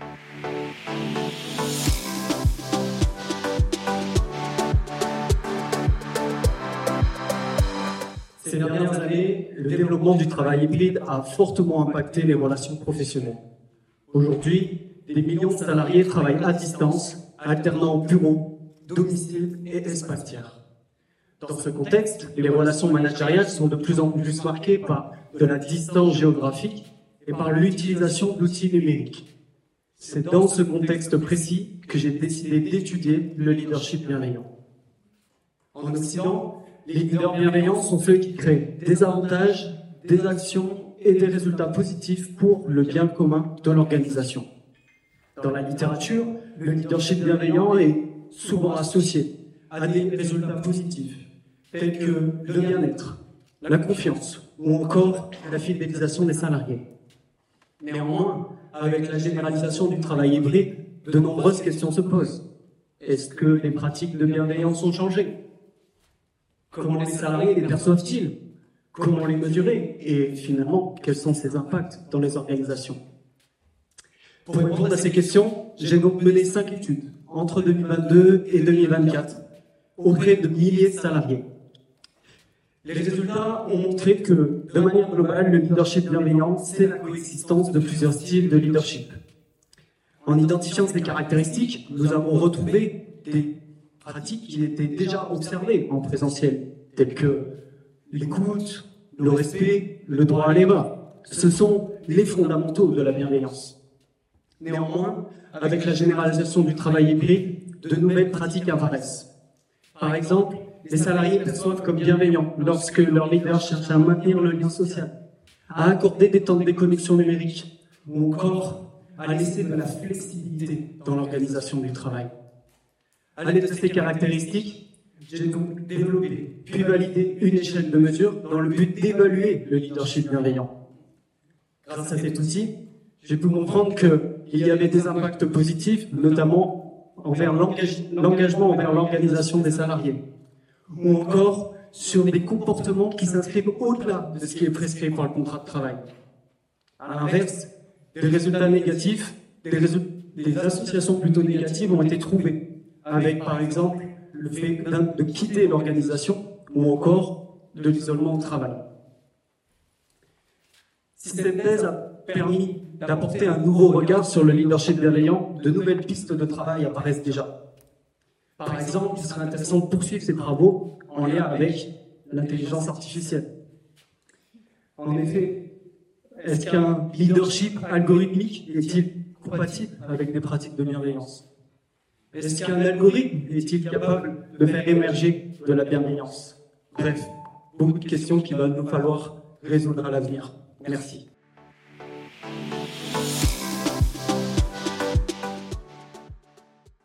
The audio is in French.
Ces dernières années, le développement du travail hybride a fortement impacté les relations professionnelles. Aujourd'hui, des millions de salariés travaillent à distance, alternant bureau, domicile et espace tiers. Dans ce contexte, les relations managériales sont de plus en plus marquées par de la distance géographique et par l'utilisation d'outils numériques. C'est dans ce contexte précis que j'ai décidé d'étudier le leadership bienveillant. En Occident, les leaders bienveillants sont ceux qui créent des avantages, des actions et des résultats positifs pour le bien commun de l'organisation. Dans la littérature, le leadership bienveillant est souvent associé à des résultats positifs, tels que le bien-être, la confiance ou encore la fidélisation des salariés. Néanmoins, avec la généralisation du travail hybride, de nombreuses questions se posent. Est-ce que les pratiques de bienveillance ont changé ? Comment les salariés les perçoivent-ils ? Comment les mesurer ? Et finalement, quels sont ces impacts dans les organisations ? Pour répondre à ces questions, j'ai donc mené 5 études entre 2022 et 2024 auprès de milliers de salariés. Les résultats ont montré que, de manière globale, le leadership bienveillant, c'est la coexistence de plusieurs styles de leadership. En identifiant ces caractéristiques, nous avons retrouvé des pratiques qui étaient déjà observées en présentiel, telles que l'écoute, le respect, le droit à l'erreur. Ce sont les fondamentaux de la bienveillance. Néanmoins, avec la généralisation du travail hybride, de nouvelles pratiques apparaissent. Par exemple, les salariés perçoivent comme bienveillants lorsque leur leader cherche à maintenir le lien social, à accorder des temps de déconnexion numérique ou encore à laisser de la flexibilité dans l'organisation du travail. À l'aide de ces caractéristiques, j'ai donc développé puis validé une échelle de mesure dans le but d'évaluer le leadership bienveillant. Grâce à cet outil, j'ai pu comprendre qu'il y avait des impacts positifs, notamment envers l'engagement envers l'organisation des salariés, ou encore sur des comportements qui s'inscrivent au-delà de ce qui est prescrit par le contrat de travail. À l'inverse, des résultats négatifs, des associations plutôt négatives ont été trouvées, avec par exemple le fait de quitter l'organisation ou encore de l'isolement au travail. Si cette thèse a permis d'apporter un nouveau regard sur le leadership bienveillant, de nouvelles pistes de travail apparaissent déjà. Par exemple, il serait intéressant de poursuivre ces travaux en lien avec l'intelligence artificielle. En effet, est-ce qu'un leadership algorithmique est-il compatible avec des pratiques de bienveillance ? Est-ce qu'un algorithme est-il capable de faire émerger de la bienveillance ? Bref, beaucoup de questions qu'il va nous falloir résoudre à l'avenir. Merci.